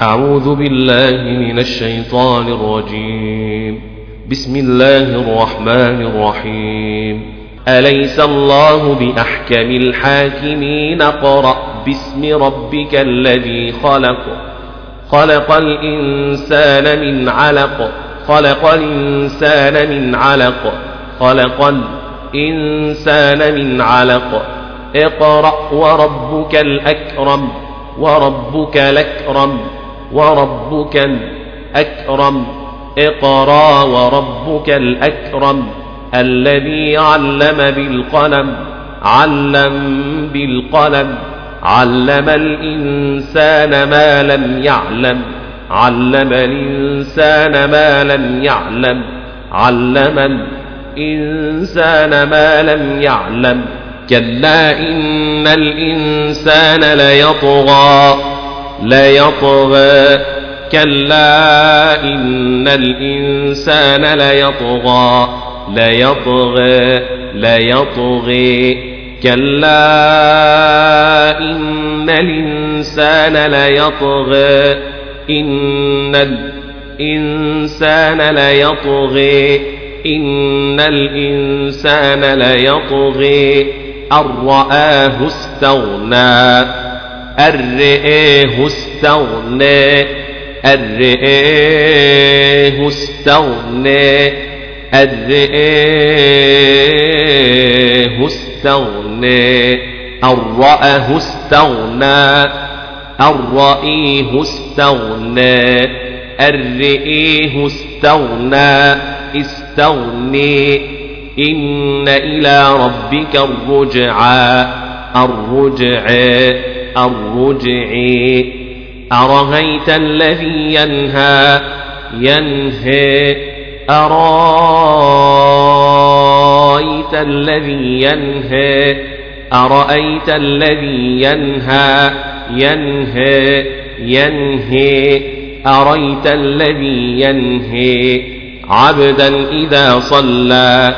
أعوذ بالله من الشيطان الرجيم. بسم الله الرحمن الرحيم. أليس الله بأحكم الحاكمين؟ اقرأ باسم ربك الذي خلق الإنسان من علق خلق الإنسان من علق اقرأ وربك الأكرم اقرأ وربك الأكرم الذي علم بالقلم علم الإنسان ما لم يعلم كلا إن الإنسان ليطغى كلا إن الإنسان ليطغى كلا إن الإنسان ليطغى إن الإنسان ليطغى أن رآه استغنى استغنى إن إلى ربك الرجع أرأيت الذي ينهى عبدا إذا صلى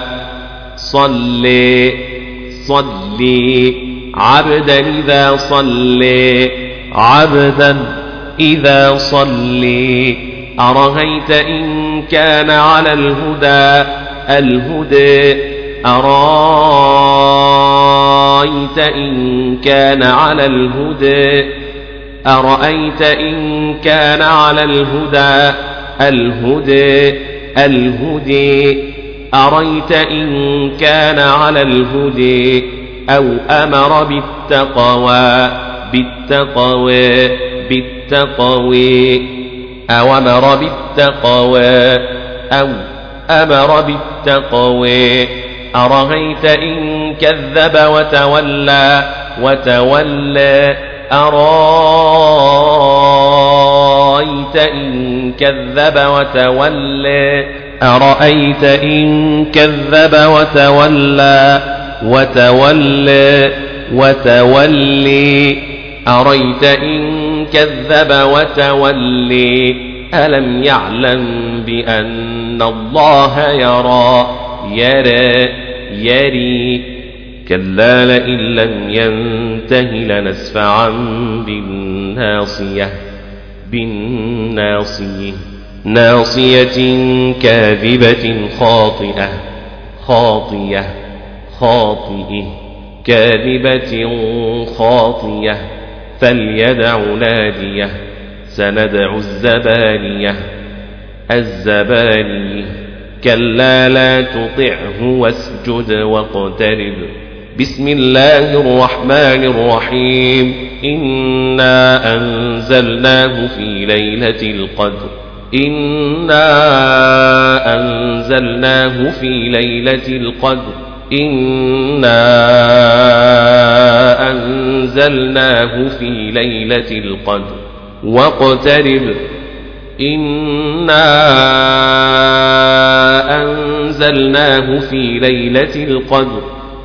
أرأيت إن كان على الهدى أرأيت إن كان على الهدى أرأيت إن كان على الهدى أو أمر بالتقوى أرأيت إن كذب وتولى أرأيت إن كذب وتولي ألم يعلم بأن الله يري كلا لئن لم ينته لنسفعا بالناصية ناصية كاذبة خاطئة فليدع ناديه سندع الزبانية كلا لا تطعه واسجد واقترب. بسم الله الرحمن الرحيم. إنا أنزلناه في ليلة القدر واقترب. إنا أنزلناه في ليلة القدر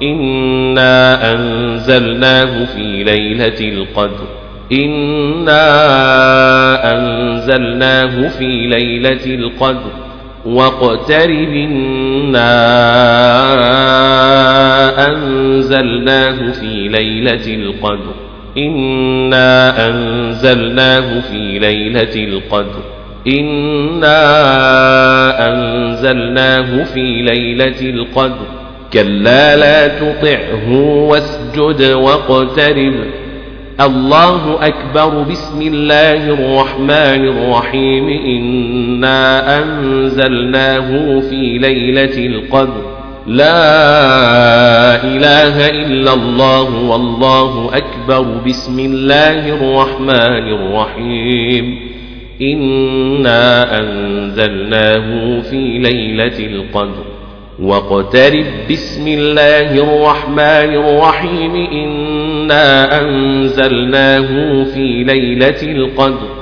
واقترب. إنا أنزلناه في ليلة القدر إنا أنزلناه في ليلة القدر إنا أنزلناه في ليلة القدر كلا لا تطعه واسجد واقترب الله أكبر بسم الله الرحمن الرحيم إنا أنزلناه في ليلة القدر لا إله إلا الله والله أكبر بسم الله الرحمن الرحيم إنا أنزلناه في ليلة القدر واقترب بسم الله الرحمن الرحيم إنا أنزلناه في ليلة القدر